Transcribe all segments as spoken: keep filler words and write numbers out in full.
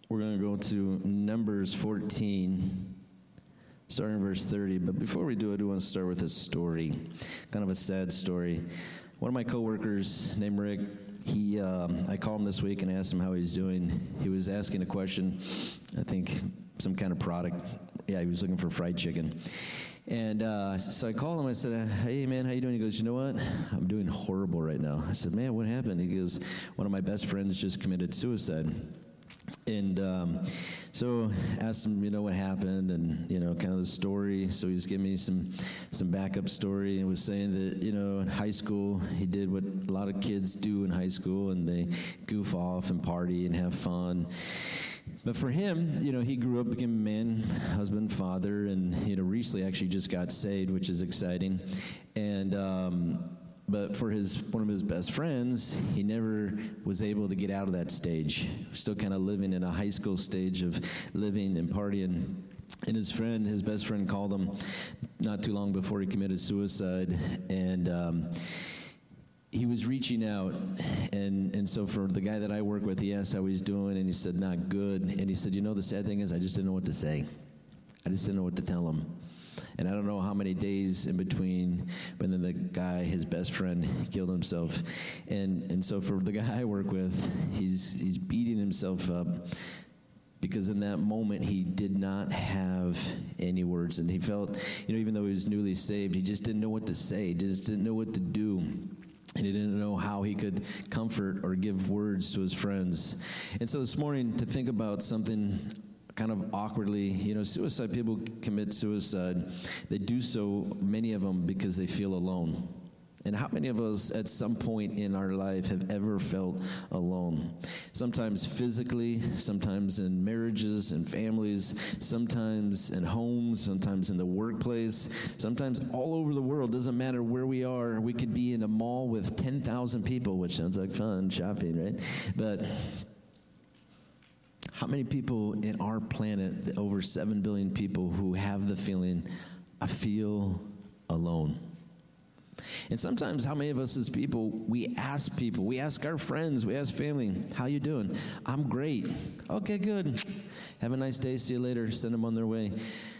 We're going to go to Numbers fourteen, starting in verse thirty. But before we do, I do want to start with a story, kind of a sad story. One of my coworkers named Rick, he, um, I called him this week and asked him how he's doing. He was asking a question, I think some kind of product. Yeah, he was looking for fried chicken. And uh, so I called him. I said, hey, man, how you doing? He goes, you know what? I'm doing horrible right now. I said, man, what happened? He goes, one of my best friends just committed suicide. And um, so I asked him, you know, what happened and, you know, kind of the story. So he was giving me some, some backup story and was saying that, you know, in high school, he did what a lot of kids do in high school, and they goof off and party and have fun. But for him, you know, he grew up, became a man, husband, father, and, you know, recently actually just got saved, which is exciting. And, um, but for his one of his best friends, he never was able to get out of that stage. Still kind of living in a high school stage of living and partying. And his friend, his best friend, called him not too long before he committed suicide, and um, he was reaching out, and, and so for the guy that I work with, he asked how he's doing, and he said, not good. And he said, you know, the sad thing is I just didn't know what to say. I just didn't know what to tell him. And I don't know how many days in between, but then the guy, his best friend, killed himself. And and so for the guy I work with, he's he's beating himself up because in that moment he did not have any words. And he felt, you know, even though he was newly saved, he just didn't know what to say. He just didn't know what to do. And he didn't know how he could comfort or give words to his friends. And so this morning, to think about something kind of awkwardly, you know, suicide, people commit suicide. They do so, many of them, because they feel alone. And how many of us at some point in our life have ever felt alone? Sometimes physically, sometimes in marriages and families, sometimes in homes, sometimes in the workplace, sometimes all over the world. Doesn't matter where we are. We could be in a mall with ten thousand people, which sounds like fun, shopping, right? But how many people in our planet, the over seven billion people, who have the feeling, I feel alone? And sometimes how many of us as people, we ask people, we ask our friends, we ask family, how you doing? I'm great. Okay, good. Have a nice day. See you later. Send them on their way.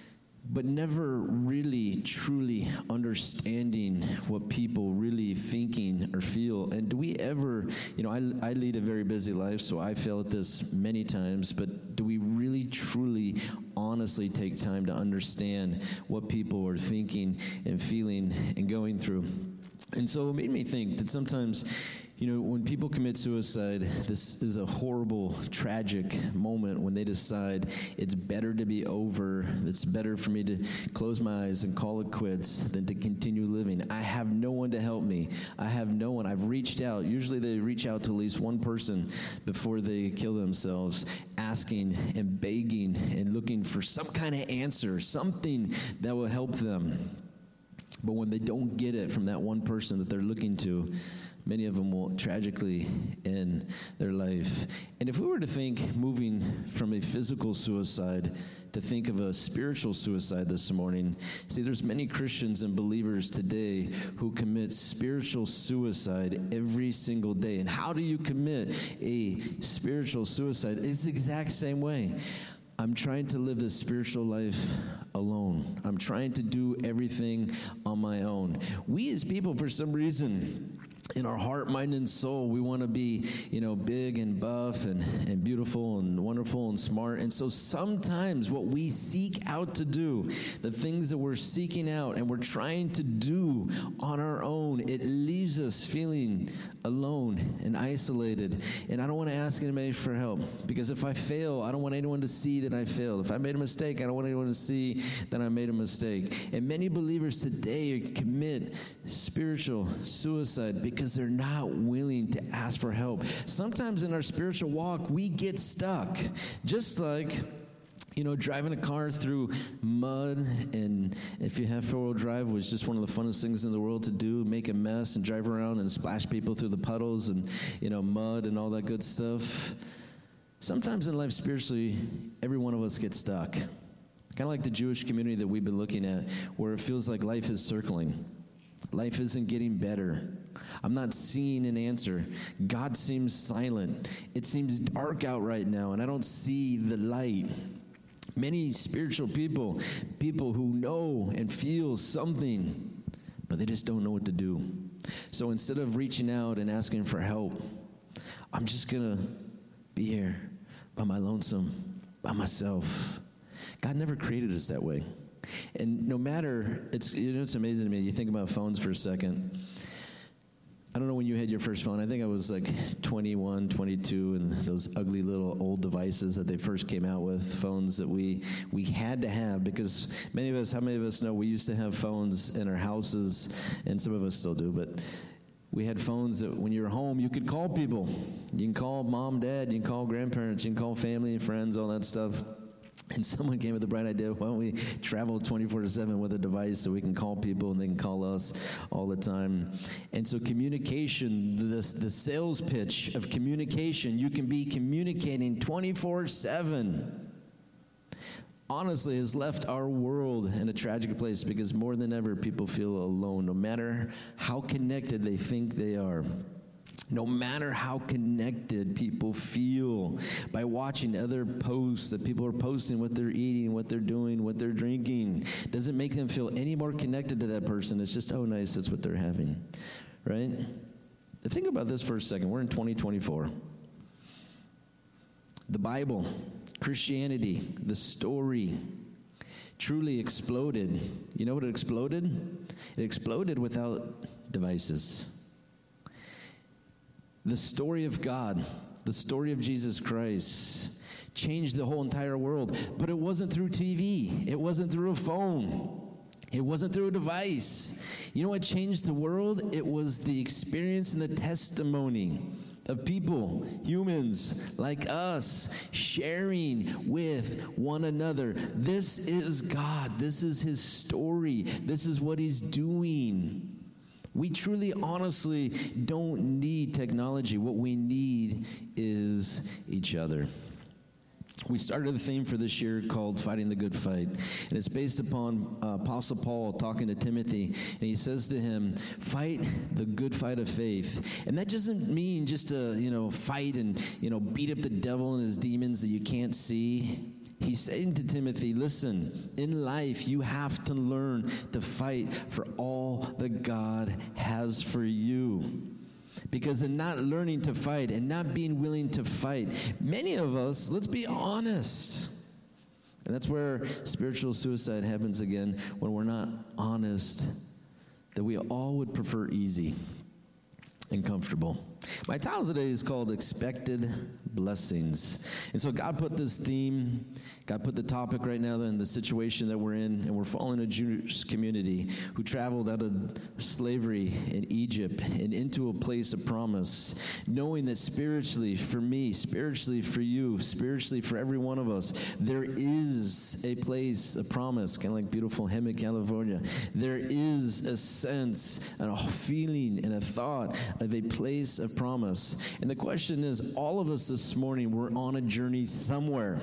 But never really, truly understanding what people really thinking or feel. And do we ever, you know, I, I lead a very busy life, so I fail at this many times, but do we really, truly, honestly take time to understand what people are thinking and feeling and going through? And so it made me think that sometimes, you know, when people commit suicide, this is a horrible, tragic moment when they decide it's better to be over, it's better for me to close my eyes and call it quits than to continue living. I have no one to help me. I have no one. I've reached out. Usually they reach out to at least one person before they kill themselves, asking and begging and looking for some kind of answer, something that will help them. But when they don't get it from that one person that they're looking to, many of them will tragically end their life. And if we were to think, moving from a physical suicide to think of a spiritual suicide this morning, see, there's many Christians and believers today who commit spiritual suicide every single day. And how do you commit a spiritual suicide? It's the exact same way. I'm trying to live this spiritual life alone. I'm trying to do everything on my own. We as people, for some reason, in our heart, mind, and soul, we want to be, you know, big and buff and, and beautiful and wonderful and smart. And so sometimes what we seek out to do, the things that we're seeking out and we're trying to do on our own, it leaves us feeling alone and isolated. And I don't want to ask anybody for help, because if I fail, I don't want anyone to see that I failed. If I made a mistake, I don't want anyone to see that I made a mistake. And many believers today commit spiritual suicide because they're not willing to ask for help. Sometimes in our spiritual walk, we get stuck. Just like, you know, driving a car through mud, and if you have four-wheel drive, which is just one of the funnest things in the world to do, make a mess and drive around and splash people through the puddles and, you know, mud and all that good stuff. Sometimes in life, spiritually, every one of us gets stuck. Kind of like the Jewish community that we've been looking at, where it feels like life is circling. Life isn't getting better. I'm not seeing an answer. God seems silent. It seems dark out right now, and I don't see the light. Many spiritual people, people who know and feel something, but they just don't know what to do. So instead of reaching out and asking for help, I'm just going to be here by my lonesome, by myself. God never created us that way. And no matter, it's, you know, it's amazing to me. You think about phones for a second. I don't know when you had your first phone. I think I was like twenty-one, twenty-two, and those ugly little old devices that they first came out with, phones that we we had to have, because many of us, how many of us know we used to have phones in our houses, and some of us still do, but we had phones that when you were home, you could call people. You can call mom, dad, you can call grandparents, you can call family and friends, all that stuff. And someone came with the bright idea, why don't we travel twenty-four seven with a device so we can call people and they can call us all the time. And so communication, the, the sales pitch of communication, you can be communicating twenty-four seven. Honestly, has left our world in a tragic place, because more than ever, people feel alone, no matter how connected they think they are. No matter how connected people feel by watching other posts that people are posting, what they're eating, what they're doing, what they're drinking, doesn't make them feel any more connected to that person. It's just, oh, nice, that's what they're having, right? Think about this for a second. We're in twenty twenty-four. The Bible, Christianity, the story, truly exploded. You know what it exploded? It exploded without devices. The story of God, the story of Jesus Christ, changed the whole entire world. But it wasn't through T V. It wasn't through a phone. It wasn't through a device. You know what changed the world? It was the experience and the testimony of people, humans like us, sharing with one another. This is God. This is His story. This is what He's doing. We truly, honestly don't need technology. What we need is each other. We started a theme for this year called Fighting the Good Fight. And it's based upon uh, Apostle Paul talking to Timothy. And he says to him, fight the good fight of faith. And that doesn't mean just to, you know, fight and, you know, beat up the devil and his demons that you can't see. He's saying to Timothy, listen, in life you have to learn to fight for all that God has for you. Because in not learning to fight and not being willing to fight, many of us, let's be honest, and that's where spiritual suicide happens again, when we're not honest, that we all would prefer easy and comfortable. My title today is called Expected Blessings. And so God put this theme, God put the topic right now in the situation that we're in, and we're following a Jewish community who traveled out of slavery in Egypt and into a place of promise, knowing that spiritually for me, spiritually for you, spiritually for every one of us, there is a place of promise, kind of like beautiful Hemet, California. There is a sense and a feeling and a thought of a place of promise. And the question is, all of us this morning, we're on a journey somewhere.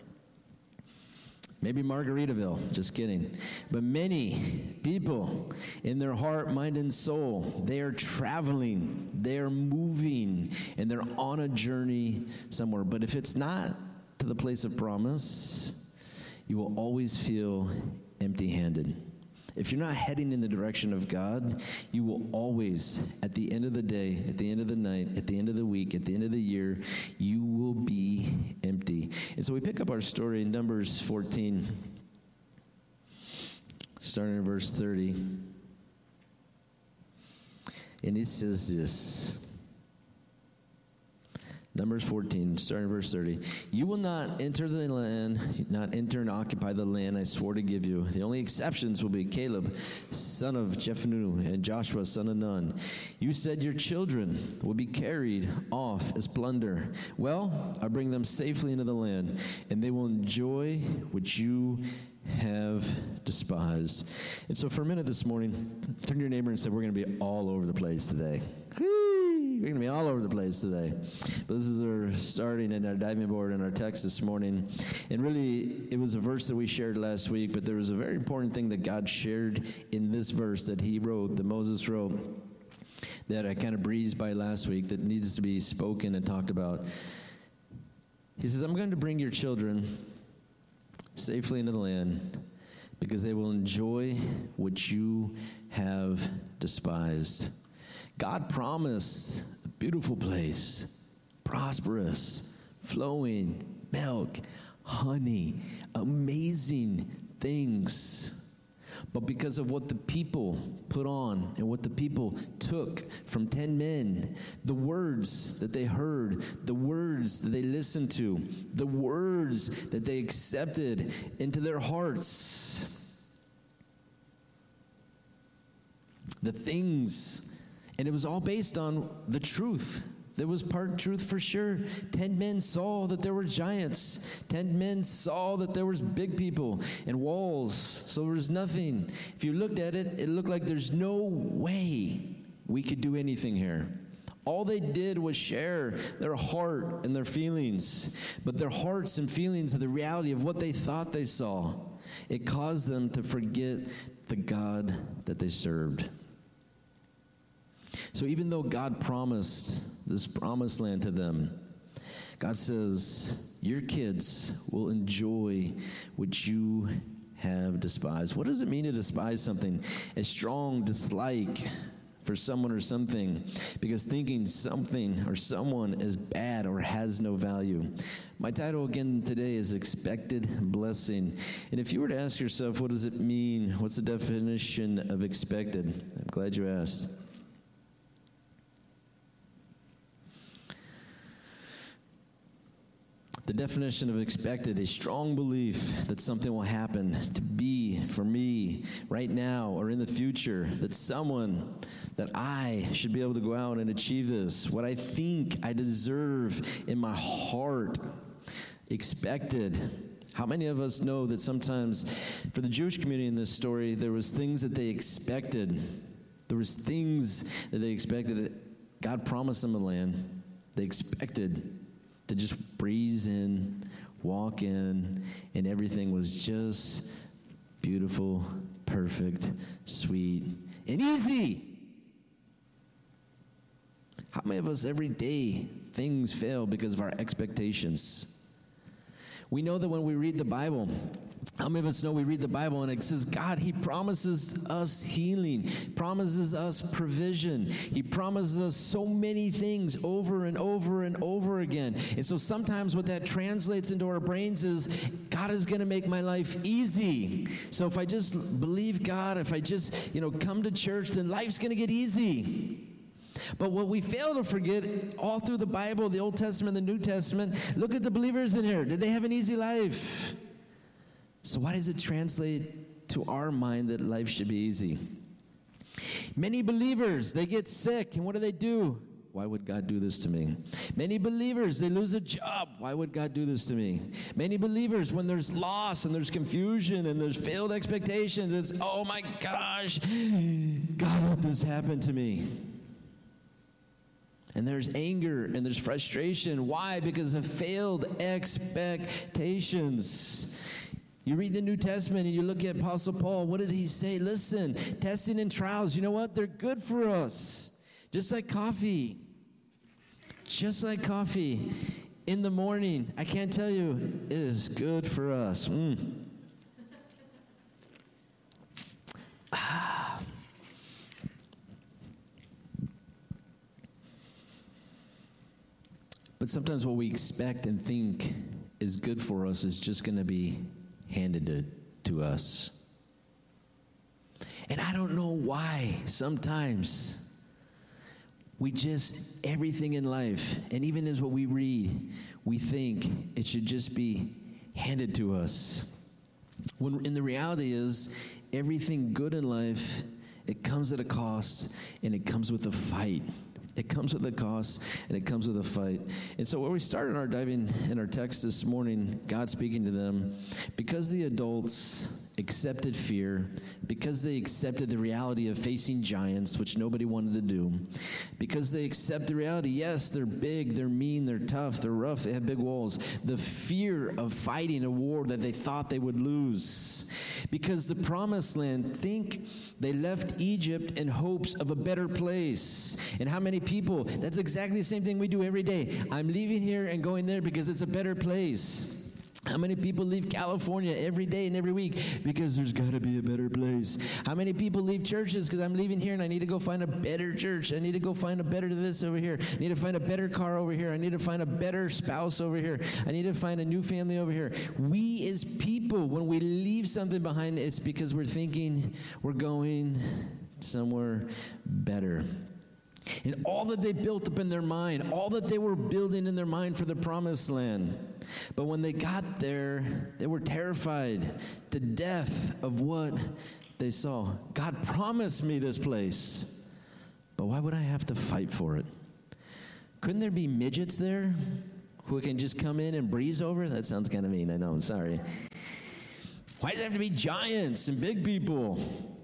Maybe Margaritaville, just kidding. But many people in their heart, mind, and soul, they are traveling, they are moving, and they're on a journey somewhere. But if it's not to the place of promise, you will always feel empty-handed. If you're not heading in the direction of God, you will always, at the end of the day, at the end of the night, at the end of the week, at the end of the year, you will be empty. And so we pick up our story in Numbers fourteen, starting in verse thirty. And it says this. Numbers fourteen, starting verse thirty. You will not enter the land, not enter and occupy the land I swore to give you. The only exceptions will be Caleb, son of Jephunneh, and Joshua, son of Nun. You said your children will be carried off as plunder. Well, I bring them safely into the land, and they will enjoy what you have despised. And so for a minute this morning, turn to your neighbor and say, we're going to be all over the place today. We're going to be all over the place today. But this is our starting and our diving board and our text this morning. And really, it was a verse that we shared last week, but there was a very important thing that God shared in this verse that he wrote, that Moses wrote, that I kind of breezed by last week that needs to be spoken and talked about. He says, I'm going to bring your children safely into the land because they will enjoy what you have despised. God promised a beautiful place, prosperous, flowing milk, honey, amazing things. But because of what the people put on and what the people took from ten men, the words that they heard, the words that they listened to, the words that they accepted into their hearts, the things, and it was all based on the truth. There was part truth for sure. Ten men saw that there were giants. Ten men saw that there was big people and walls. So there was nothing. If you looked at it, it looked like there's no way we could do anything here. All they did was share their heart and their feelings. But their hearts and feelings of the reality of what they thought they saw, it caused them to forget the God that they served. So even though God promised this promised land to them, God says, your kids will enjoy what you have despised. What does it mean to despise something? A strong dislike for someone or something, because thinking something or someone is bad or has no value. My title again today is Expected Blessing. And if you were to ask yourself, what does it mean? What's the definition of expected? I'm glad you asked. The definition of expected, a strong belief that something will happen to be for me right now or in the future, that someone, that I should be able to go out and achieve this, what I think I deserve in my heart, expected. How many of us know that sometimes for the Jewish community in this story, there was things that they expected. There was things that they expected. God promised them a land. They expected to just breeze in, walk in, and everything was just beautiful, perfect, sweet, and easy. How many of us every day things fail because of our expectations? We know that when we read the Bible, how many of us know we read the Bible and it says, God, He promises us healing, promises us provision. He promises us so many things over and over and over again. And so sometimes what that translates into our brains is, God is going to make my life easy. So if I just believe God, if I just, you know, come to church, then life's going to get easy. But what we fail to forget, all through the Bible, the Old Testament, the New Testament, look at the believers in here. Did they have an easy life? So why does it translate to our mind that life should be easy? Many believers, they get sick, and what do they do? Why would God do this to me? Many believers, they lose a job. Why would God do this to me? Many believers, when there's loss and there's confusion and there's failed expectations, it's, oh my gosh, God, let this happen to me. And there's anger and there's frustration. Why? Because of failed expectations. You read the New Testament and you look at Apostle Paul. What did he say? Listen, testing and trials, you know what? They're good for us. Just like coffee. Just like coffee in the morning. I can't tell you, it is good for us. Mm. Ah. But sometimes what we expect and think is good for us is just going to be handed to, to us. And I don't know why sometimes we just, everything in life, and even as what we read, we think it should just be handed to us. When in the reality is, everything good in life, it comes at a cost, and it comes with a fight. It comes with a cost, and it comes with a fight. And so where we started our diving in our text this morning, God speaking to them, because the adults accepted fear, because they accepted the reality of facing giants, which nobody wanted to do, because they accept the reality, yes, they're big, they're mean, they're tough, they're rough, they have big walls, the fear of fighting a war that they thought they would lose, because the promised land, think they left Egypt in hopes of a better place. And how many people, that's exactly the same thing we do every day. I'm leaving here and going there because it's a better place. How many people leave California every day and every week because there's got to be a better place? How many people leave churches because I'm leaving here and I need to go find a better church. I need to go find a better this over here. I need to find a better car over here. I need to find a better spouse over here. I need to find a new family over here. We as people, when we leave something behind, it's because we're thinking we're going somewhere better. And all that they built up in their mind, all that they were building in their mind for the promised land. But when they got there, they were terrified to death of what they saw. God promised me this place, but why would I have to fight for it? Couldn't there be midgets there who can just come in and breeze over? That sounds kind of mean, I know, I'm sorry. Why does it have to be giants and big people?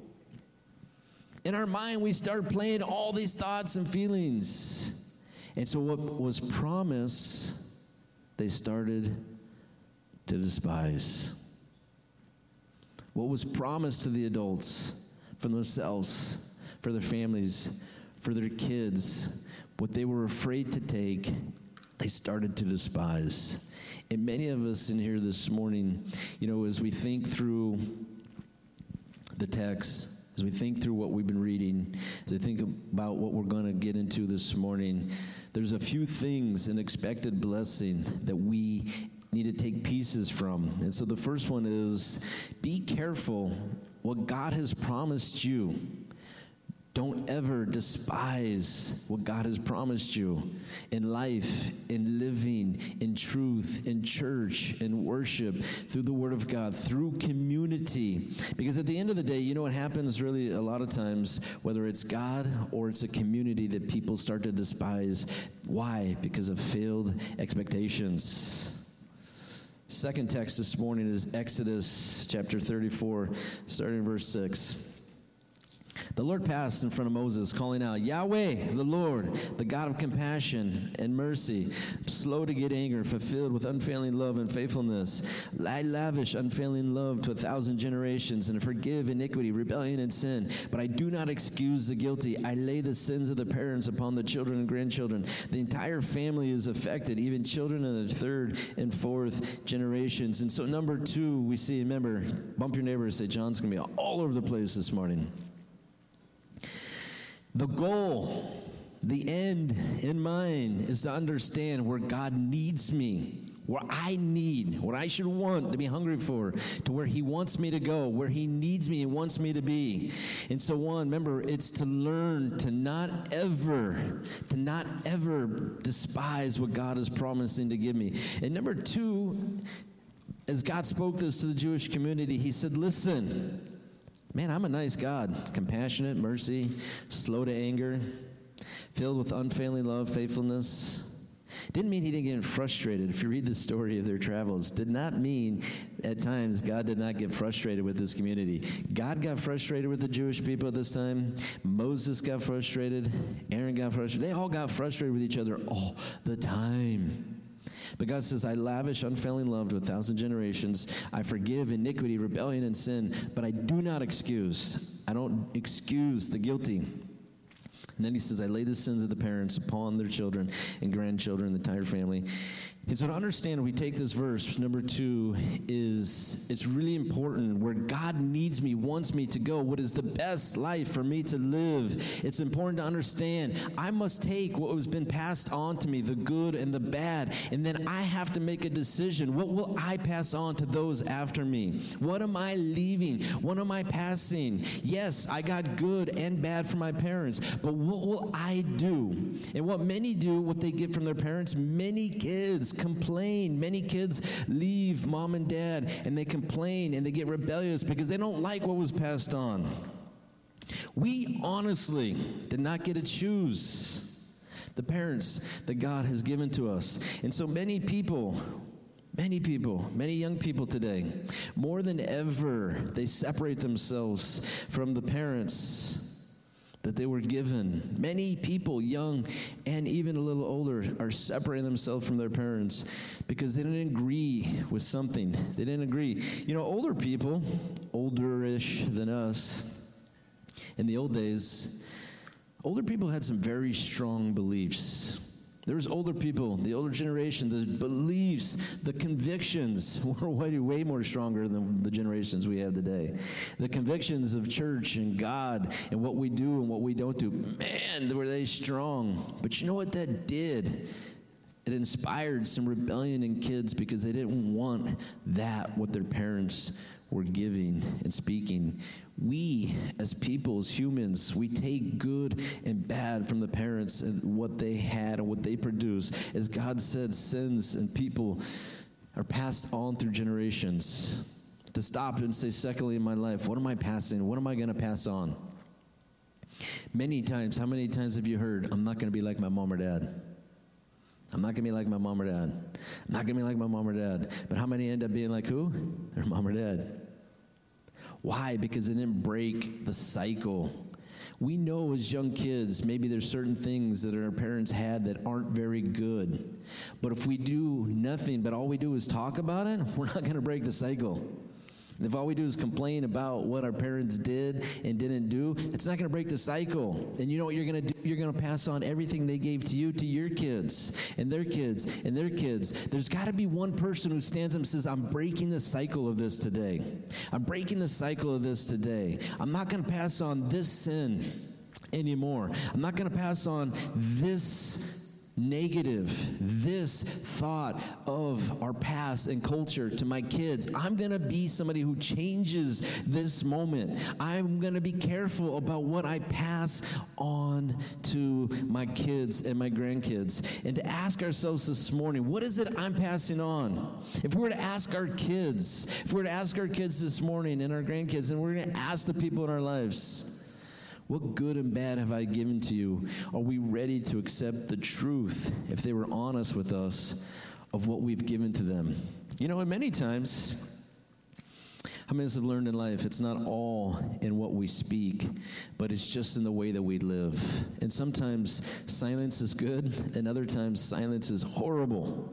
In our mind, we start playing all these thoughts and feelings. And so what was promised, they started to despise. What was promised to the adults for themselves, for their families, for their kids, what they were afraid to take, they started to despise. And many of us in here this morning, you know, as we think through the text, as we think through what we've been reading, as I think about what we're going to get into this morning, there's a few things, an expected blessing that we need to take pieces from. And so the first one is, be careful what God has promised you. Don't ever despise what God has promised you in life, in living, in truth, in church, in worship, through the Word of God, through community. Because at the end of the day, you know what happens really a lot of times, whether it's God or it's a community, that people start to despise. Why? Because of failed expectations. Second text this morning is Exodus chapter thirty-four, starting in verse six. The Lord passed in front of Moses, calling out, Yahweh, the Lord, the God of compassion and mercy, slow to get angry, fulfilled with unfailing love and faithfulness. I lavish unfailing love to a thousand generations and forgive iniquity, rebellion, and sin. But I do not excuse the guilty. I lay the sins of the parents upon the children and grandchildren. The entire family is affected, even children in the third and fourth generations. And so number two, we see, remember, bump your neighbor and say, John's going to be all over the place this morning. The goal, the end in mind, is to understand where God needs me, where I need, what I should want to be hungry for, to where He wants me to go, where He needs me and wants me to be. And so one, remember, it's to learn to not ever, to not ever despise what God is promising to give me. And number two, as God spoke this to the Jewish community, He said, listen, man, I'm a nice God, compassionate, mercy, slow to anger, filled with unfailing love, faithfulness. Didn't mean He didn't get frustrated. If you read the story of their travels, did not mean at times God did not get frustrated with this community. God got frustrated with the Jewish people at this time. Moses got frustrated. Aaron got frustrated. They all got frustrated with each other all the time. But God says, I lavish unfailing love to a thousand generations. I forgive iniquity, rebellion, and sin, but I do not excuse. I don't excuse the guilty. And then He says, I lay the sins of the parents upon their children and grandchildren, the entire family. And so to understand, we take this verse, number two, is it's really important where God needs me, wants me to go, what is the best life for me to live. It's important to understand I must take what has been passed on to me, the good and the bad, and then I have to make a decision. What will I pass on to those after me? What am I leaving? What am I passing? Yes, I got good and bad from my parents, but what will I do? And what many do, what they get from their parents, many kids complain. Many kids leave mom and dad and they complain and they get rebellious because they don't like what was passed on. We honestly did not get to choose the parents that God has given to us. And so many people, Many people, many young people today, more than ever, they separate themselves from the parents that they were given. Many people, young and even a little older, are separating themselves from their parents because they didn't agree with something. They didn't agree. You know, older people, older-ish than us, in the old days, older people had some very strong beliefs. There was older people, the older generation, the beliefs, the convictions were way, way more stronger than the generations we have today. The convictions of church and God and what we do and what we don't do, man, were they strong. But you know what that did? It inspired some rebellion in kids because they didn't want that, what their parents were giving and speaking. We, as people, as humans, we take good and bad from the parents and what they had and what they produce. As God said, sins and people are passed on through generations. To stop and say, secondly, in my life, what am I passing? What am I going to pass on? Many times, how many times have you heard, I'm not going to be like my mom or dad? I'm not going to be like my mom or dad. I'm not going to be like my mom or dad. But how many end up being like who? Their mom or dad. Why? Because they didn't break the cycle. We know as young kids, maybe there's certain things that our parents had that aren't very good. But if we do nothing, but all we do is talk about it, we're not going to break the cycle. If all we do is complain about what our parents did and didn't do, it's not going to break the cycle. And you know what you're going to do? You're going to pass on everything they gave to you to your kids and their kids and their kids. There's got to be one person who stands up and says, I'm breaking the cycle of this today. I'm breaking the cycle of this today. I'm not going to pass on this sin anymore. I'm not going to pass on this negative, this thought of our past and culture to my kids. I'm going to be somebody who changes this moment. I'm going to be careful about what I pass on to my kids and my grandkids. And to ask ourselves this morning, what is it I'm passing on? If we were to ask our kids, if we were to ask our kids this morning and our grandkids, and we're going to ask the people in our lives, what good and bad have I given to you? Are we ready to accept the truth, if they were honest with us, of what we've given to them? You know, and many times, how many of us have learned in life, it's not all in what we speak, but it's just in the way that we live. And sometimes silence is good, and other times silence is horrible.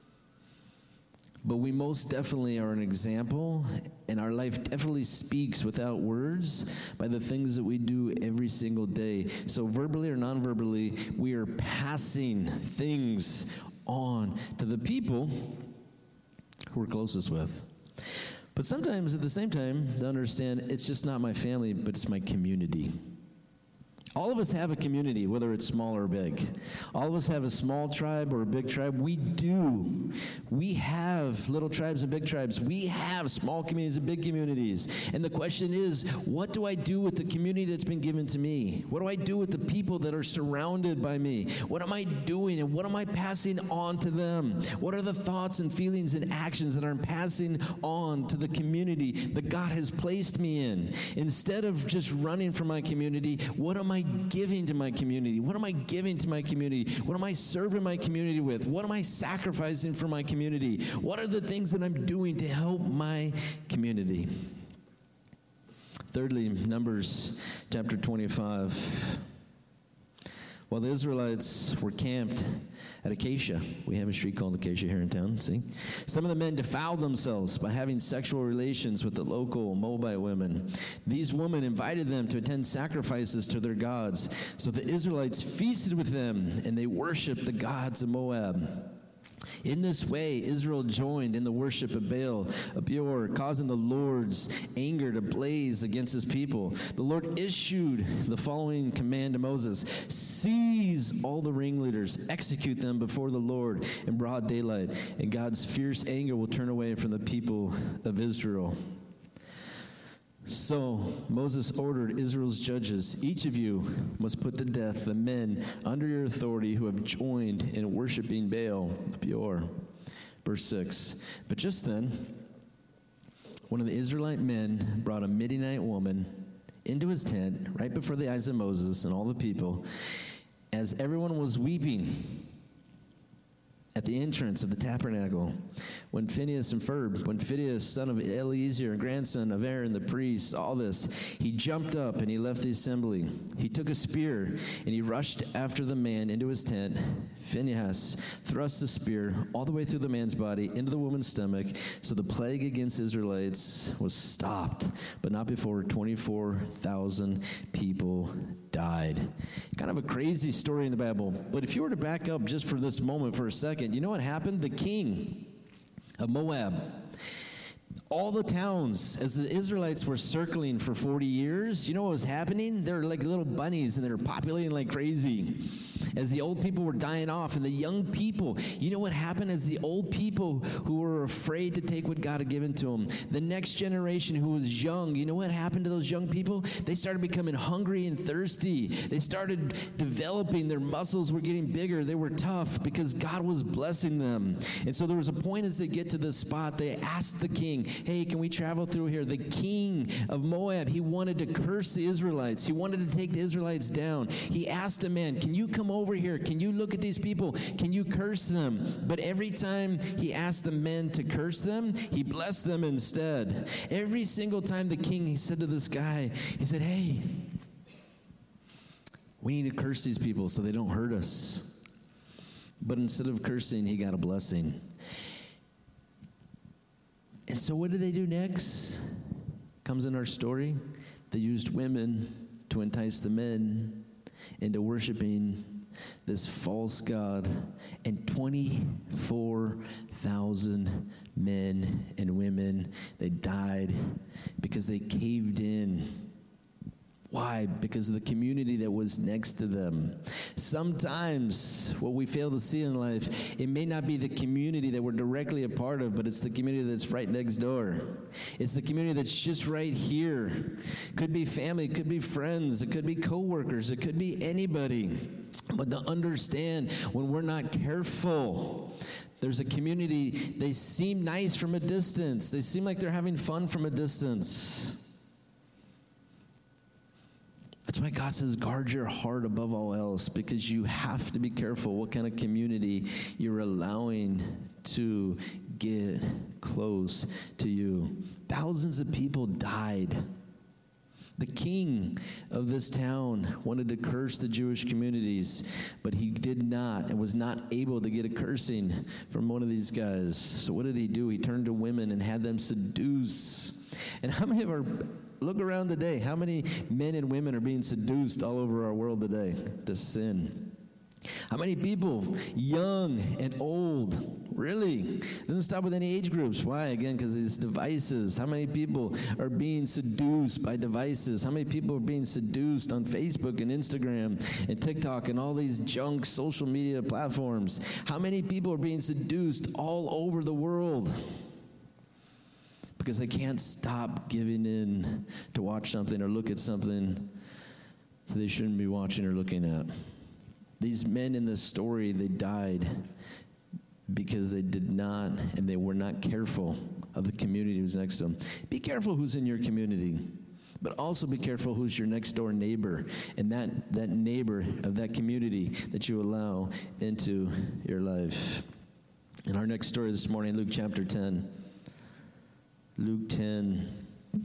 But we most definitely are an example, and our life definitely speaks without words by the things that we do every single day. So verbally or non-verbally, we are passing things on to the people who we're closest with. But sometimes at the same time, to understand, it's just not my family, but it's my community. All of us have a community, whether it's small or big. All of us have a small tribe or a big tribe. We do. We have little tribes and big tribes. We have small communities and big communities. And the question is, what do I do with the community that's been given to me? What do I do with the people that are surrounded by me? What am I doing and what am I passing on to them? What are the thoughts and feelings and actions that I'm passing on to the community that God has placed me in? Instead of just running from my community, what am I giving to my community? What am I giving to my community? What am I serving my community with? What am I sacrificing for my community? What are the things that I'm doing to help my community? Thirdly, Numbers chapter twenty-five. While the Israelites were camped at Acacia, we have a street called Acacia here in town, see? Some of the men defiled themselves by having sexual relations with the local Moabite women. These women invited them to attend sacrifices to their gods. So the Israelites feasted with them, and they worshiped the gods of Moab. In this way, Israel joined in the worship of Baal of Peor, causing the Lord's anger to blaze against his people. The Lord issued the following command to Moses: seize all the ringleaders, execute them before the Lord in broad daylight, and God's fierce anger will turn away from the people of Israel. So Moses ordered Israel's judges, each of you must put to death the men under your authority who have joined in worshiping Baal of Peor. Verse six. But just then, one of the Israelite men brought a Midianite woman into his tent right before the eyes of Moses and all the people, as everyone was weeping. at the entrance of the tabernacle, when Phinehas and Ferb, when Phinehas, son of Eleazar and grandson of Aaron the priest, saw this, he jumped up and he left the assembly. He took a spear and he rushed after the man into his tent. Phinehas thrust the spear all the way through the man's body into the woman's stomach, so the plague against Israelites was stopped, but not before twenty-four thousand people died. Kind of a crazy story in the Bible, but if you were to back up just for this moment for a second, you know what happened? The king of Moab, all the towns, as the Israelites were circling for forty years, you know what was happening? They were like little bunnies, and they were populating like crazy. As the old people were dying off, and the young people, you know what happened? As the old people who were afraid to take what God had given to them, the next generation who was young, you know what happened to those young people? They started becoming hungry and thirsty. They started developing. Their muscles were getting bigger. They were tough because God was blessing them. And so there was a point as they get to this spot, they asked the king, hey, can we travel through here? The king of Moab, he wanted to curse the Israelites. He wanted to take the Israelites down. He asked a man, can you come over here? Can you look at these people? Can you curse them? But every time he asked the men to curse them, he blessed them instead. Every single time the king, he said to this guy, he said, hey, we need to curse these people so they don't hurt us. But instead of cursing, he got a blessing. And so what did they do next? Comes in our story. They used women to entice the men into worshiping this false god, and twenty-four thousand men and women, they died because they caved in. Why? Because of the community that was next to them. Sometimes what we fail to see in life, it may not be the community that we're directly a part of, but it's the community that's right next door. It's the community that's just right here. Could be family, it could be friends, it could be coworkers, it could be anybody. But to understand, when we're not careful, there's a community, they seem nice from a distance. They seem like they're having fun from a distance. That's why God says, guard your heart above all else, because you have to be careful what kind of community you're allowing to get close to you. Thousands of people died. The king of this town wanted to curse the Jewish communities, but he did not and was not able to get a cursing from one of these guys. So what did he do? He turned to women and had them seduce. And how many of our... Look around today. How many men and women are being seduced all over our world today to sin? How many people, young and old, really? Doesn't stop with any age groups. Why? Again, because these devices. How many people are being seduced by devices? How many people are being seduced on Facebook and Instagram and TikTok and all these junk social media platforms? How many people are being seduced all over the world? Because they can't stop giving in to watch something or look at something they shouldn't be watching or looking at. These men in this story, they died because they did not and they were not careful of the community who's next to them. Be careful who's in your community, but also be careful who's your next door neighbor and that, that neighbor of that community that you allow into your life. In our next story this morning, Luke chapter ten. Luke ten.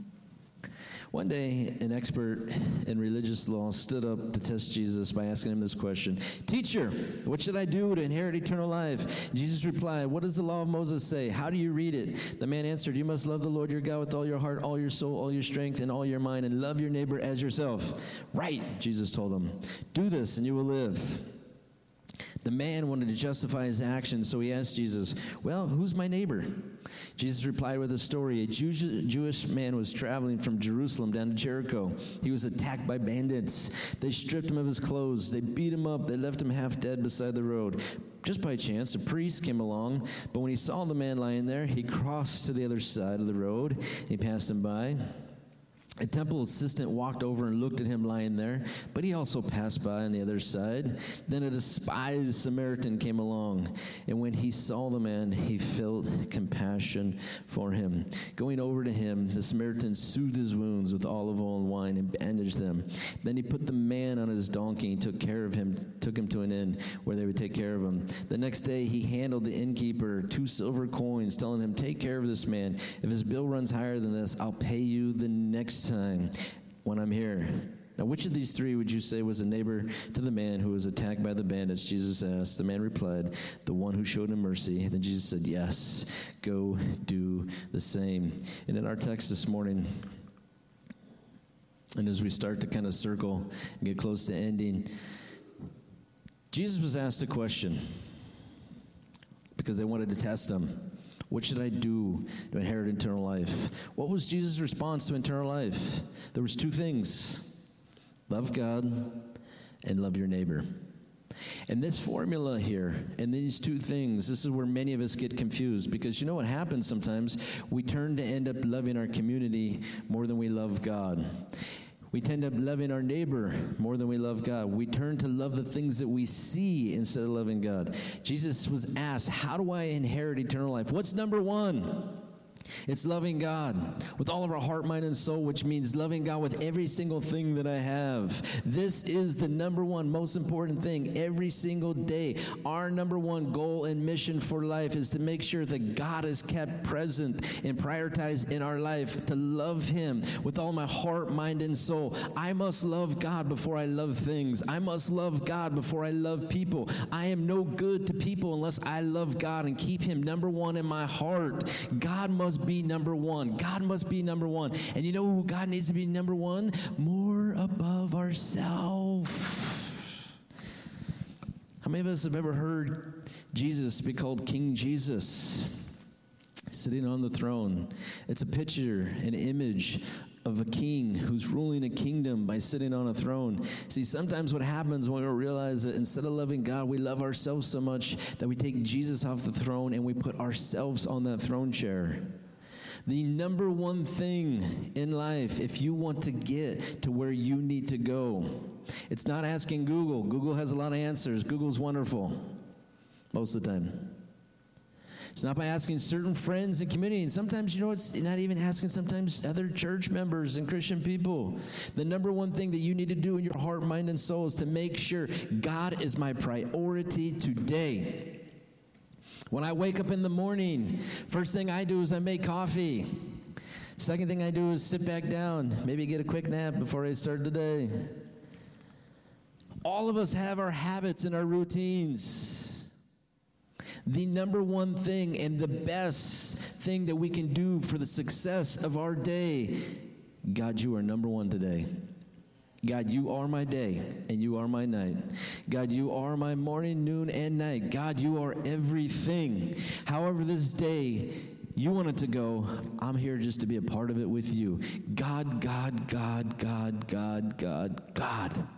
One day, an expert in religious law stood up to test Jesus by asking him this question. Teacher, what should I do to inherit eternal life? Jesus replied, what does the law of Moses say? How do you read it? The man answered, you must love the Lord your God with all your heart, all your soul, all your strength, and all your mind, and love your neighbor as yourself. Right, Jesus told him. Do this and you will live. The man wanted to justify his actions, so he asked Jesus, well, who's my neighbor? Jesus replied with a story. A Jew- Jewish man was traveling from Jerusalem down to Jericho. He was attacked by bandits. They stripped him of his clothes. They beat him up. They left him half dead beside the road. Just by chance, a priest came along, but when he saw the man lying there, he crossed to the other side of the road. He passed him by. A temple assistant walked over and looked at him lying there, but he also passed by on the other side. Then a despised Samaritan came along, and when he saw the man, he felt compassion for him. Going over to him, the Samaritan soothed his wounds with olive oil and wine and bandaged them. Then he put the man on his donkey and took care of him, took him to an inn where they would take care of him. The next day he handed the innkeeper two silver coins, telling him, "Take care of this man. If his bill runs higher than this, I'll pay you the next time when I'm here." Now, which of these three would you say was a neighbor to the man who was attacked by the bandits? Jesus asked. The man replied, "The one who showed him mercy." Then Jesus said, "Yes, go do the same." And in our text this morning, and as we start to kind of circle and get close to ending, Jesus was asked a question because they wanted to test him. What should I do to inherit eternal life? What was Jesus' response to eternal life? There was two things: love God and love your neighbor. And this formula here, and these two things, this is where many of us get confused, because you know what happens sometimes? We turn to end up loving our community more than we love God. We tend to loving our neighbor more than we love God. We turn to love the things that we see instead of loving God. Jesus was asked, how do I inherit eternal life? What's number one? It's loving God with all of our heart, mind, and soul, which means loving God with every single thing that I have. This is the number one most important thing every single day. Our number one goal and mission for life is to make sure that God is kept present and prioritized in our life, to love him with all my heart, mind, and soul. I must love God before I love things. I must love God before I love people. I am no good to people unless I love God and keep him number one in my heart. God must be number one. God must be number one. And you know who God needs to be number one? More above ourselves. How many of us have ever heard Jesus be called King Jesus, sitting on the throne? It's a picture, an image of a king who's ruling a kingdom by sitting on a throne. See, sometimes what happens when we realize that instead of loving God, we love ourselves so much that we take Jesus off the throne and we put ourselves on that throne chair. The number one thing in life, if you want to get to where you need to go, it's not asking Google. Google has a lot of answers. Google's wonderful most of the time. It's not by asking certain friends and community. And sometimes, you know, it's not even asking sometimes other church members and Christian people. The number one thing that you need to do in your heart, mind, and soul is to make sure God is my priority today. When I wake up in the morning, first thing I do is I make coffee. Second thing I do is sit back down, maybe get a quick nap before I start the day. All of us have our habits and our routines. The number one thing and the best thing that we can do for the success of our day, God, you are number one today. God, you are my day, and you are my night. God, you are my morning, noon, and night. God, you are everything. However this day you want it to go, I'm here just to be a part of it with you. God, God, God, God, God, God, God.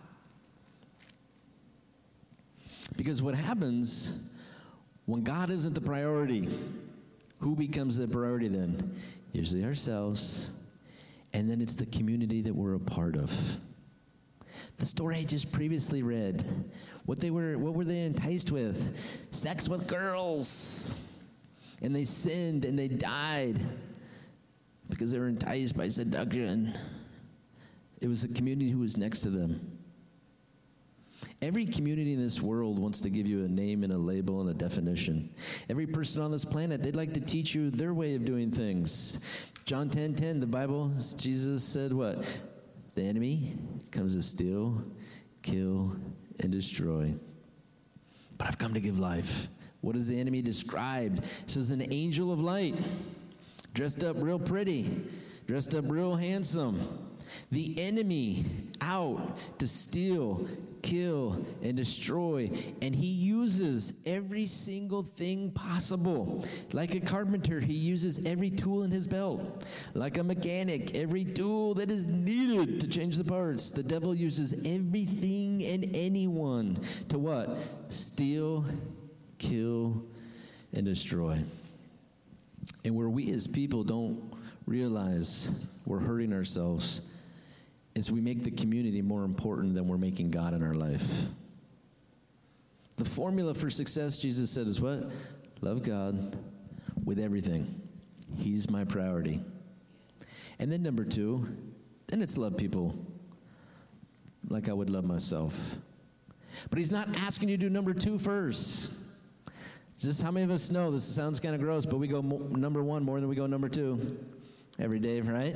Because what happens when God isn't the priority, who becomes the priority then? Usually ourselves, and then it's the community that we're a part of. The story I just previously read, what they were, what were they enticed with? Sex with girls. And they sinned and they died because they were enticed by seduction. It was the community who was next to them. Every community in this world wants to give you a name and a label and a definition. Every person on this planet, they'd like to teach you their way of doing things. John ten ten, the Bible, Jesus said what? The enemy comes to steal, kill, and destroy. But I've come to give life. What is the enemy described? It says an angel of light, dressed up real pretty, dressed up real handsome. The enemy out to steal, kill, and destroy. And he uses every single thing possible. Like a carpenter, he uses every tool in his belt. Like a mechanic, every tool that is needed to change the parts. The devil uses everything and anyone to what? Steal, kill, and destroy. And where we as people don't realize we're hurting ourselves is we make the community more important than we're making God in our life. The formula for success, Jesus said, is what? Love God with everything. He's my priority. And then number two, then it's love people like I would love myself. But he's not asking you to do number two first. Just how many of us know, this sounds kind of gross, but we go mo- number one more than we go number two every day, right?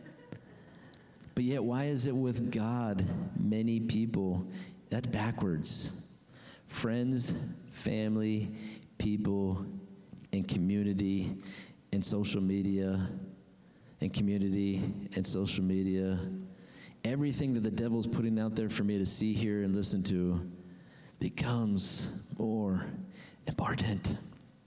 But yet, why is it with God, many people, that's backwards. Friends, family, people, and community, and social media, and community, and social media. Everything that the devil's putting out there for me to see, hear, and listen to becomes more important.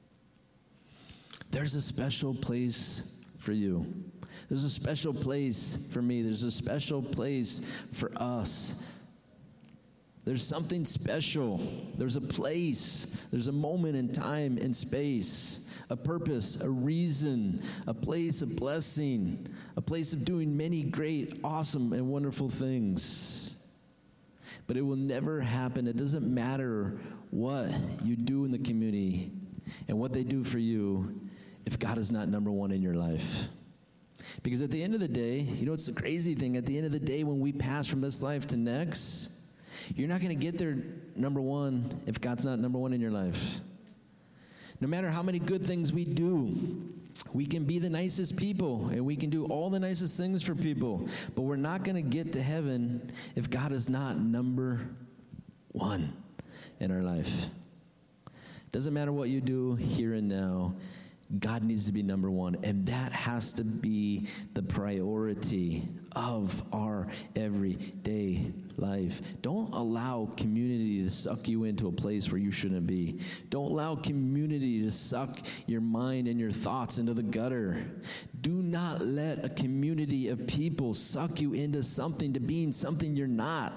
There's a special place for you. There's a special place for me. There's a special place for us. There's something special. There's a place. There's a moment in time and space, a purpose, a reason, a place of blessing, a place of doing many great, awesome, and wonderful things. But it will never happen. It doesn't matter what you do in the community and what they do for you if God is not number one in your life. Because at the end of the day, you know, it's the crazy thing. At the end of the day, when we pass from this life to next, you're not going to get there, number one, if God's not number one in your life. No matter how many good things we do, we can be the nicest people, and we can do all the nicest things for people, but we're not going to get to heaven if God is not number one in our life. Doesn't matter what you do here and now, God needs to be number one, and that has to be the priority of our everyday life. Don't allow community to suck you into a place where you shouldn't be. Don't allow community to suck your mind and your thoughts into the gutter. Do not let a community of people suck you into something, to being something you're not.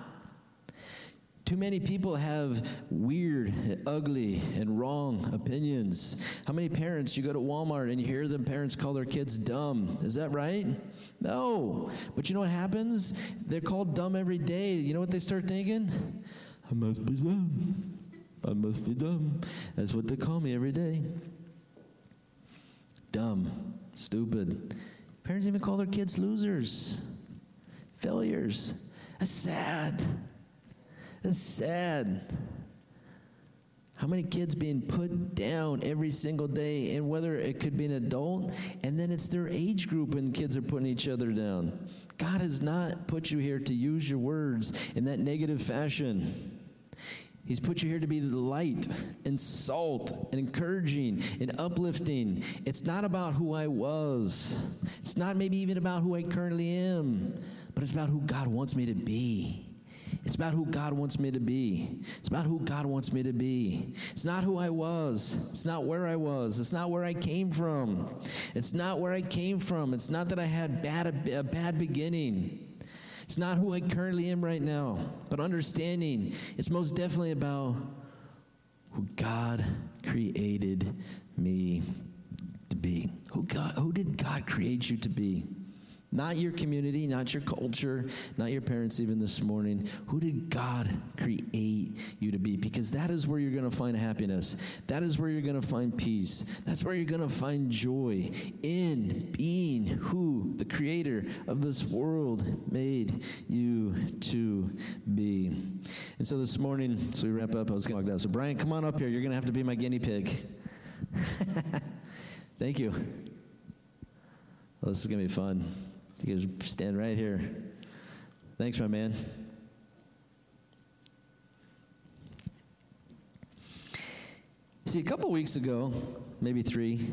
Too many people have weird, ugly, and wrong opinions. How many parents, you go to Walmart and you hear them parents call their kids dumb? Is that right? No. But you know what happens? They're called dumb every day. You know what they start thinking? I must be dumb. I must be dumb. That's what they call me every day. Dumb. Stupid. Parents even call their kids losers. Failures. That's sad. That's sad. How many kids being put down every single day, and whether it could be an adult, and then it's their age group and kids are putting each other down. God has not put you here to use your words in that negative fashion. He's put you here to be the light and salt and encouraging and uplifting. It's not about who I was. It's not maybe even about who I currently am, but it's about who God wants me to be. It's about who God wants me to be. It's about who God wants me to be. It's not who I was. It's not where I was. It's not where I came from. It's not where I came from. It's not that I had bad, a bad beginning. It's not who I currently am right now. But understanding, it's most definitely about who God created me to be. Who God, who did God create you to be? Not your community, not your culture, not your parents even this morning. Who did God create you to be? Because that is where you're going to find happiness. That is where you're going to find peace. That's where you're going to find joy, in being who the creator of this world made you to be. And so this morning, so we wrap up, I was going to log down. So Brian, come on up here. You're going to have to be my guinea pig. Thank you. Well, this is going to be fun. You guys stand right here. Thanks, my man. See, a couple weeks ago, maybe three,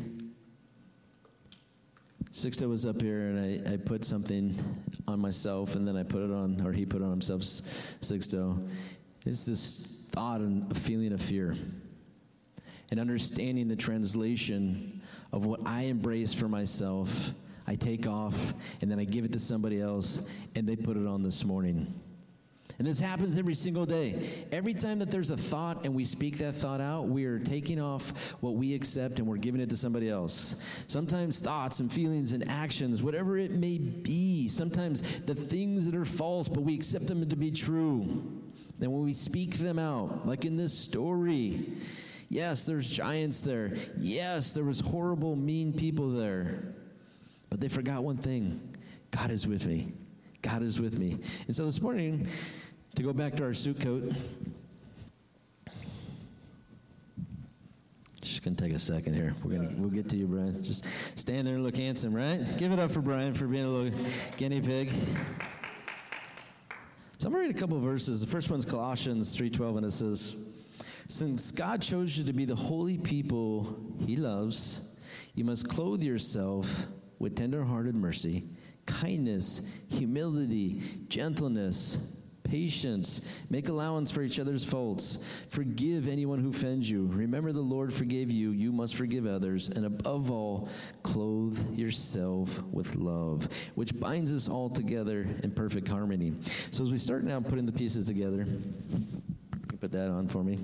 Sixto was up here, and I, I put something on myself, and then I put it on, or he put it on himself, Sixto. It's this thought and a feeling of fear, and understanding the translation of what I embrace for myself. I take off, and then I give it to somebody else, and they put it on this morning. And this happens every single day. Every time that there's a thought and we speak that thought out, we are taking off what we accept and we're giving it to somebody else. Sometimes thoughts and feelings and actions, whatever it may be, sometimes the things that are false, but we accept them to be true. And when we speak them out, like in this story, yes, there's giants there. Yes, there was horrible, mean people there. But they forgot one thing. God is with me. God is with me. And so this morning, to go back to our suit coat, just going to take a second here. We're gonna, we'll get to you, Brian. Just stand there and look handsome, right? Give it up for Brian for being a little guinea pig. So I'm going to read a couple of verses. The first one's Colossians three twelve, and it says, "Since God chose you to be the holy people he loves, you must clothe yourself with tender-hearted mercy, kindness, humility, gentleness, patience. Make allowance for each other's faults. Forgive anyone who offends you. Remember the Lord forgave you. You must forgive others. And above all, clothe yourself with love, which binds us all together in perfect harmony." So as we start now putting the pieces together, you put that on for me.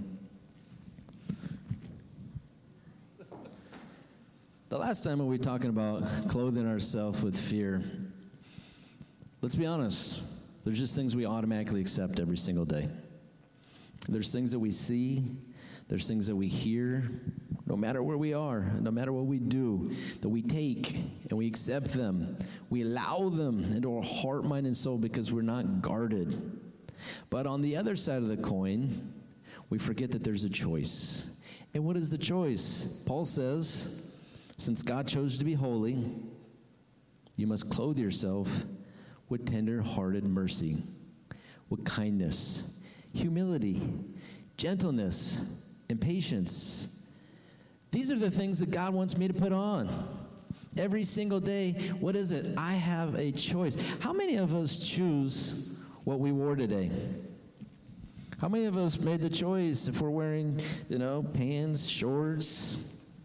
The last time we were talking about clothing ourselves with fear. Let's be honest. There's just things we automatically accept every single day. There's things that we see. There's things that we hear. No matter where we are, no matter what we do, that we take and we accept them. We allow them into our heart, mind, and soul because we're not guarded. But on the other side of the coin, we forget that there's a choice. And what is the choice? Paul says, since God chose to be holy, you must clothe yourself with tender-hearted mercy, with kindness, humility, gentleness, and patience. These are the things that God wants me to put on. Every single day, what is it? I have a choice. How many of us choose what we wore today? How many of us made the choice if we're wearing, you know, pants, shorts?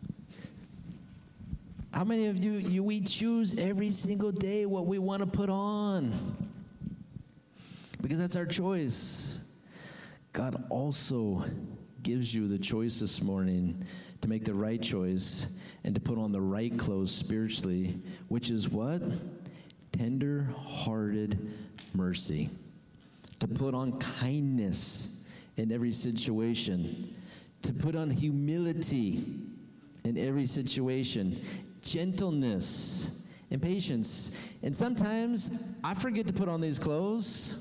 How many of you, you, we choose every single day what we want to put on? Because that's our choice. God also gives you the choice this morning to make the right choice and to put on the right clothes spiritually, which is what? Tender-hearted mercy. To put on kindness in every situation. To put on humility in every situation. Gentleness and patience. And sometimes I forget to put on these clothes.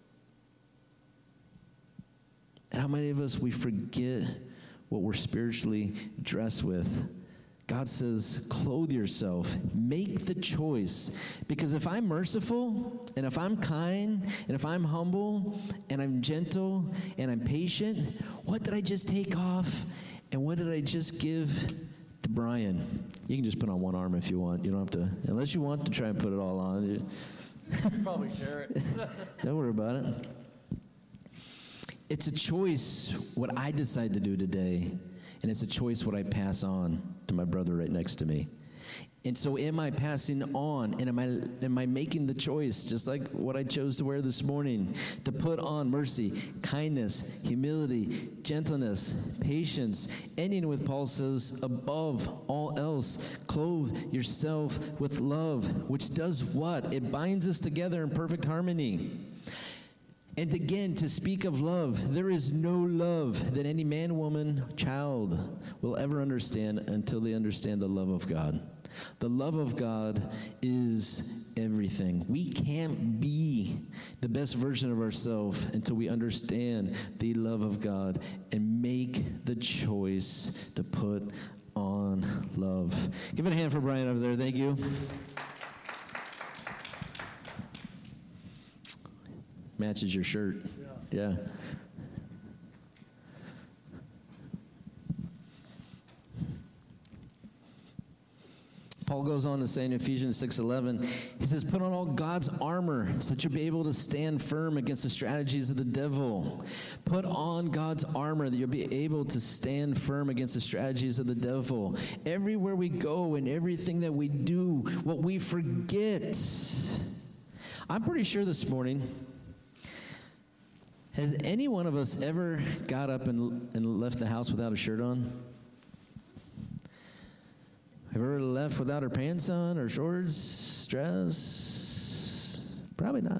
And how many of us, we forget what we're spiritually dressed with? God says, clothe yourself. Make the choice. Because if I'm merciful, and if I'm kind, and if I'm humble, and I'm gentle, and I'm patient, what did I just take off? And what did I just give to Brian? You can just put on one arm if you want. You don't have to, unless you want to try and put it all on. You probably share it. Don't worry about it. It's a choice what I decide to do today, and it's a choice what I pass on to my brother right next to me. And so am I passing on, and am I am I making the choice, just like what I chose to wear this morning, to put on mercy, kindness, humility, gentleness, patience, ending with Paul says, above all else, clothe yourself with love, which does what? It binds us together in perfect harmony. And again, to speak of love, there is no love that any man, woman, child will ever understand until they understand the love of God. The love of God is everything. We can't be the best version of ourselves until we understand the love of God and make the choice to put on love. Give it a hand for Brian over there. Thank you. Matches your shirt. Yeah. yeah. Paul goes on to say in Ephesians six eleven, he says, put on all God's armor so that you'll be able to stand firm against the strategies of the devil. Put on God's armor that you'll be able to stand firm against the strategies of the devil. Everywhere we go and everything that we do, what we forget. I'm pretty sure this morning, Has any one of us ever got up and, and left the house without a shirt on? Have you ever left without her pants on or shorts, dress? Probably not.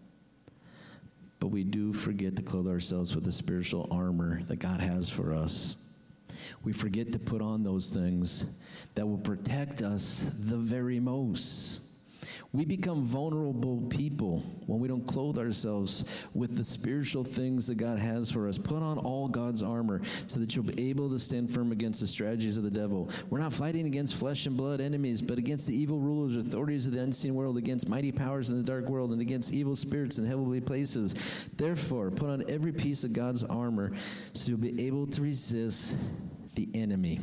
But we do forget to clothe ourselves with the spiritual armor that God has for us. We forget to put on those things that will protect us the very most. We become vulnerable people when we don't clothe ourselves with the spiritual things that God has for us. Put on all God's armor so that you'll be able to stand firm against the strategies of the devil. We're not fighting against flesh and blood enemies, but against the evil rulers, authorities of the unseen world, against mighty powers in the dark world, and against evil spirits in heavenly places. Therefore, put on every piece of God's armor so you'll be able to resist the enemy.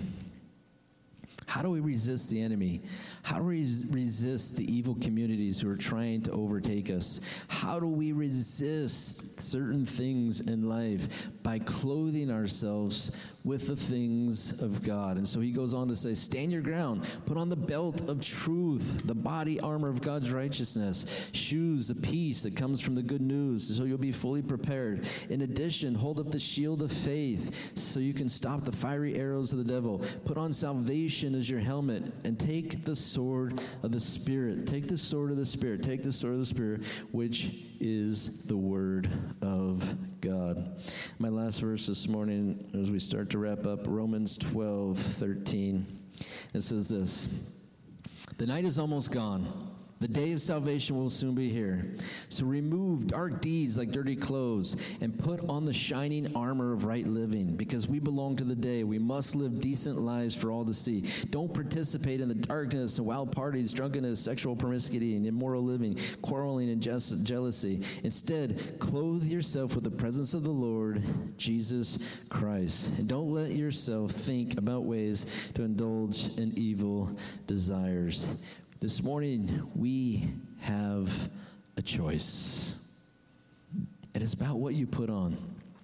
How do we resist the enemy? How do we resist the evil communities who are trying to overtake us? How do we resist certain things in life? By clothing ourselves with the things of God. And so he goes on to say, stand your ground, put on the belt of truth, the body armor of God's righteousness, shoes, the peace that comes from the good news, so you'll be fully prepared. In addition, hold up the shield of faith so you can stop the fiery arrows of the devil. Put on salvation as your helmet, and take the sword of the Spirit. Take the sword of the Spirit. Take the sword of the Spirit, which is the word of God. My last verse this morning, as we start to wrap up, Romans twelve thirteen. It says this: the night is almost gone. The day of salvation will soon be here. So remove dark deeds like dirty clothes and put on the shining armor of right living. Because we belong to the day, we must live decent lives for all to see. Don't participate in the darkness of wild parties, drunkenness, sexual promiscuity, and immoral living, quarreling and jealousy. Instead, clothe yourself with the presence of the Lord Jesus Christ. And don't let yourself think about ways to indulge in evil desires. This morning, we have a choice. And it's about what you put on.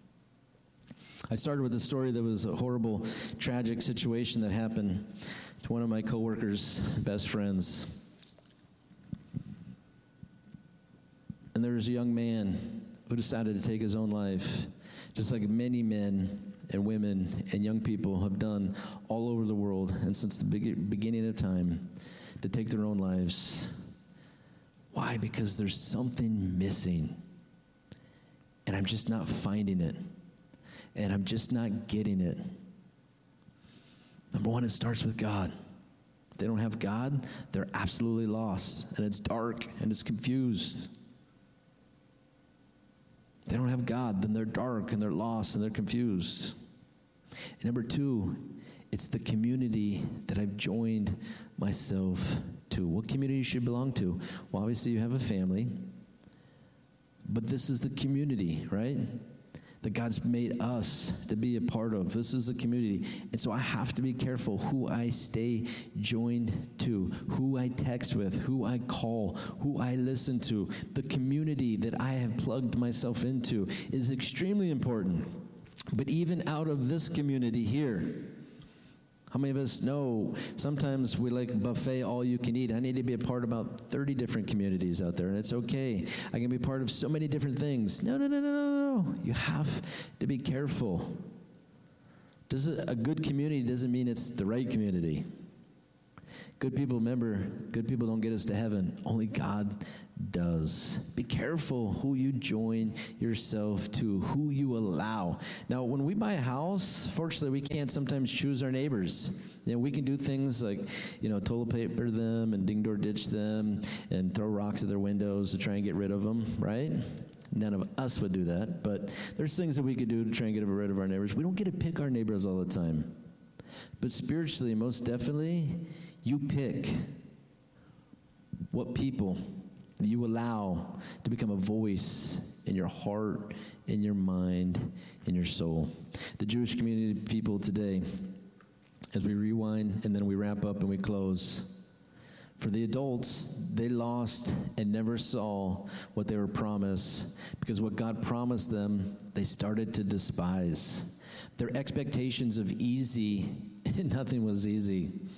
I started with a story that was a horrible, tragic situation that happened to one of my coworkers' best friends. And there was a young man who decided to take his own life, just like many men and women and young people have done all over the world and since the beginning of time, to take their own lives. Why? Because there's something missing. And I'm just not finding it. And I'm just not getting it. Number one, it starts with God. If they don't have God, they're absolutely lost. And it's dark and it's confused. If they don't have God, then they're dark and they're lost and they're confused. And number two, it's the community that I've joined myself to. What community should you belong to? Well, obviously you have a family, but this is the community, right? That God's made us to be a part of. This is the community. And so I have to be careful who I stay joined to, who I text with, who I call, who I listen to. The community that I have plugged myself into is extremely important. But even out of this community here, how many of us know sometimes we like buffet all you can eat? I need to be a part of about thirty different communities out there, and it's okay. I can be part of so many different things. No, no, no, no, no, no. You have to be careful. Does it, a good community doesn't mean it's the right community. Good people, remember, good people don't get us to heaven. Only God does. Be careful who you join yourself to, who you allow. Now, when we buy a house, fortunately, we can't sometimes choose our neighbors. You know, we can do things like, you know, toilet paper them and ding door ditch them and throw rocks at their windows to try and get rid of them, right? None of us would do that, but there's things that we could do to try and get rid of our neighbors. We don't get to pick our neighbors all the time. But spiritually, most definitely, you pick what people you allow to become a voice in your heart, in your mind, in your soul. The Jewish community people today, as we rewind and then we wrap up and we close, for the adults, they lost and never saw what they were promised, because what God promised them, they started to despise. Their expectations of easy, nothing was easy.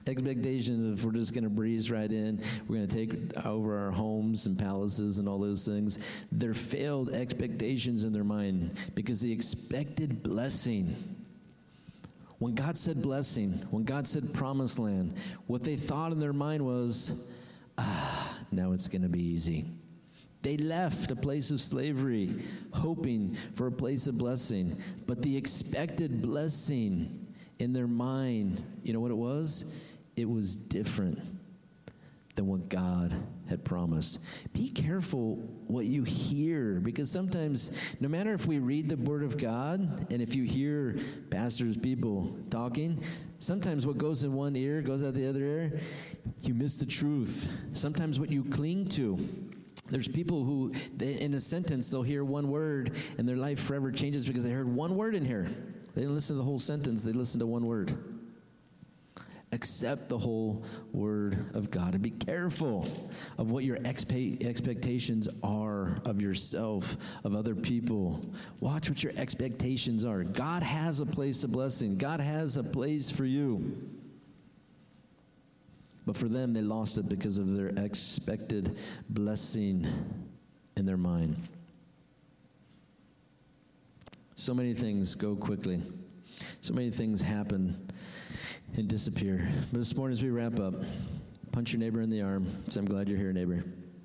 Expectations of we're just going to breeze right in. We're going to take over our homes and palaces and all those things. They're failed expectations in their mind because they expected blessing. When God said blessing, when God said promised land, what they thought in their mind was, ah, now it's going to be easy. They left a place of slavery, hoping for a place of blessing. But the expected blessing in their mind, you know what it was? It was different than what God had promised. Be careful what you hear, because sometimes, no matter if we read the Word of God, and if you hear pastors, people talking, sometimes what goes in one ear goes out the other ear. You miss the truth. Sometimes what you cling to. There's people who, they, in a sentence, they'll hear one word, and their life forever changes because they heard one word in here. They didn't listen to the whole sentence. They listened to one word. Accept the whole Word of God, and be careful of what your expe- expectations are of yourself, of other people. Watch what your expectations are. God has a place of blessing. God has a place for you. But for them, they lost it because of their expected blessing in their mind. So many things go quickly. So many things happen and disappear. But this morning as we wrap up, punch your neighbor in the arm. So I'm glad you're here, neighbor.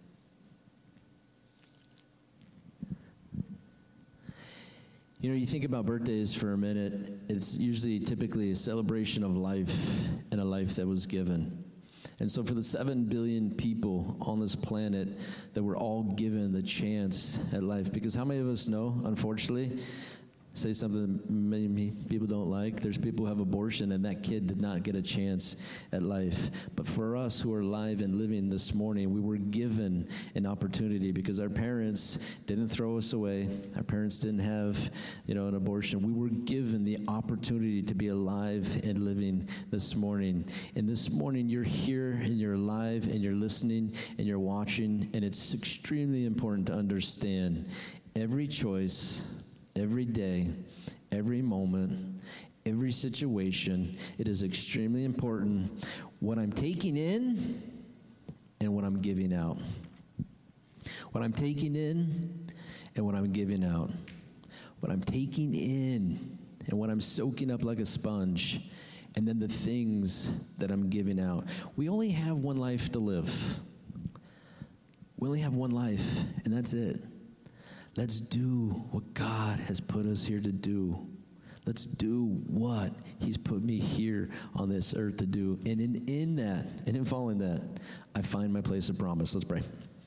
You know, you think about birthdays for a minute, it's usually typically a celebration of life and a life that was given. And so for the seven billion people on this planet that were all given the chance at life, because how many of us know, unfortunately, say something that many people don't like. There's people who have abortion, and that kid did not get a chance at life. But for us who are alive and living this morning, we were given an opportunity because our parents didn't throw us away. Our parents didn't have, you know, an abortion. We were given the opportunity to be alive and living this morning. And this morning, you're here and you're alive and you're listening and you're watching. And it's extremely important to understand every choice, every day, every moment, every situation. It is extremely important what I'm taking in and what I'm giving out. What I'm taking in and what I'm giving out. What I'm taking in and what I'm soaking up like a sponge. And then the things that I'm giving out. We only have one life to live. We only have one life, and that's it. Let's do what God has put us here to do. Let's do what He's put me here on this earth to do. And in, in that, and in following that, I find my place of promise. Let's pray.